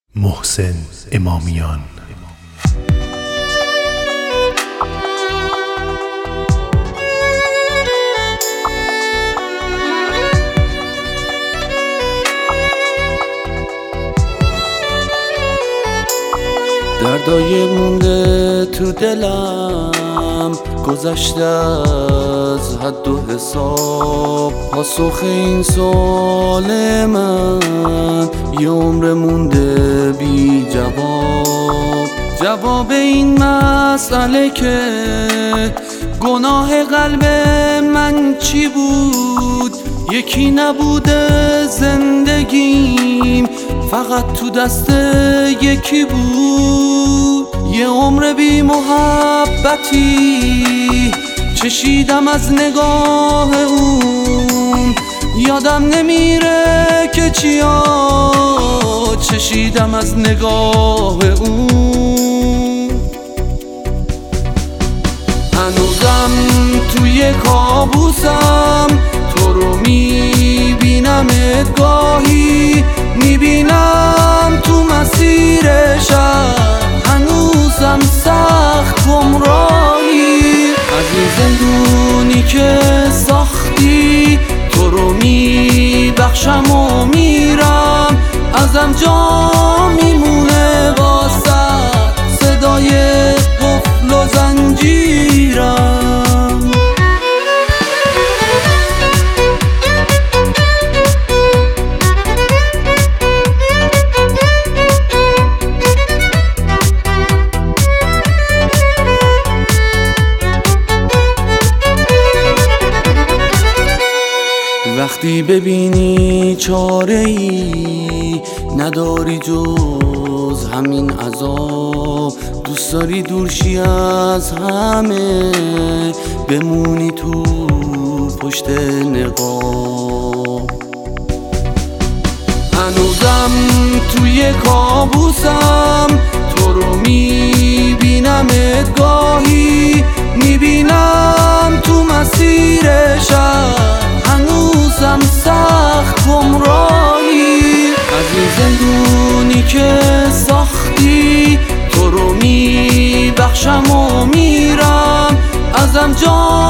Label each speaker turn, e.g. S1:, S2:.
S1: محسن امامیان.
S2: دردای مونده تو دلم گذشته از حد و حساب. پاسخ این سوال من یه عمر مونده بی جواب. جواب این مسئله که گناه قلب من چی بود، یکی نبوده زندگیم فقط تو دست یکی بود. یه عمر بی محبتی چشیدم از نگاه اون، یادم نمیره که چیا چشیدم از نگاه اون. هنوزم توی کابوسم تو رو میبینمت، گاهی میبینم تو مسیر شب، هنوزم سخت گمراهی. از این زندونی که ساختی تو رو میبخشم و میرم، ازم جا میمونه واسه صدای قفل و زنجیرم. وقتی ببینی چاره‌ای نداری جز همین عذاب، دوست داری دورشی از همه بمونی تو پشت نقاب. هنوزم توی کابوسم تو رو میبینمت، گاهی میبینم تو مسیر شب، هنوزم سخت گمراهی. از این زندونی که ساختی تو رو میبخشم و میرم، ازم جا